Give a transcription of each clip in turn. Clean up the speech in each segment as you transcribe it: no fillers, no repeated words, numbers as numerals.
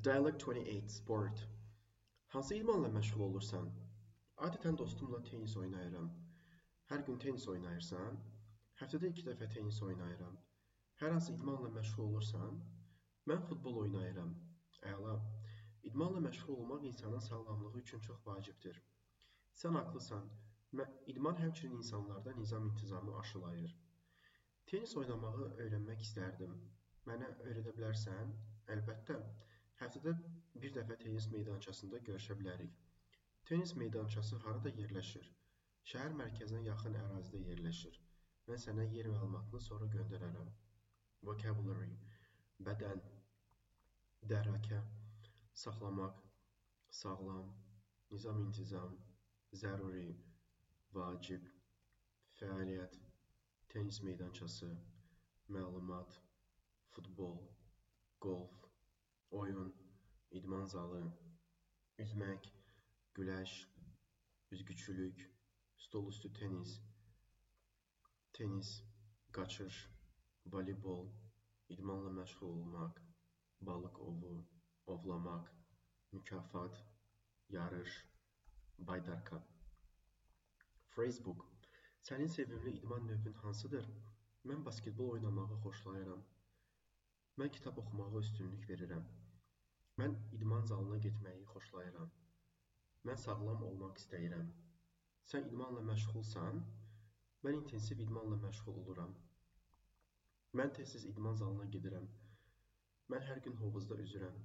Dialogue 28 Sport. Hansı idmanla məşğul olursan? Adətən dostumla tenis oynayıram. Hər gün tenis oynayırsan? Həftədə 2 dəfə tenis oynayıram. Hər hansı idmanla məşğul olursan? Mən futbol oynayıram. Əla. İdmanla məşğul olmaq insanın sağlamlığı üçün çox vacibdir. Sən haqlısan. İdman həmçinin insanlarda nizam-intizamı aşılayır. Tenis oynamağı öyrənmək istərdim. Mənə öyrədə bilərsən? Əlbəttə. Həftədə bir dəfə tenis meydançasında görüşə bilərik. Tenis meydançası harada yerləşir? Şəhər mərkəzinə yaxın ərazidə yerləşir. Mən sənə yer məlumatını sonra göndərərəm. Vocabulary. Bədən, dərrakə, saxlamaq, sağlam, nizam-intizam, zəruri, vacib, fəaliyyət, tenis meydançası, məlumat, futbol, golf, oyun, idman zalı, üzmək, güləş, üzgüçülük, stolüstü tenis, tenis, qaçış, voleybol, idmanla məşğul olmaq, balıq ovu, ovlamaq, mükafat, yarış, baydarka. Phrasebook. Sənin sevimli idman növün hansıdır? Mən basketbol oynamağı xoşlayıram. Mən kitab oxumağa üstünlük verirəm. Mən idman zalına getməyi xoşlayıram. Mən sağlam olmaq istəyirəm. Sən idmanla məşğulsan? Mən intensiv idmanla məşğul oluram. Mən tez-tez idman zalına gedirəm. Mən hər gün hovuzda üzürəm.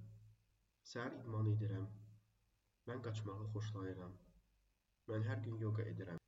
Səhər idmanı edirəm. Mən qaçmağı xoşlayıram. Mən hər gün yoga edirəm.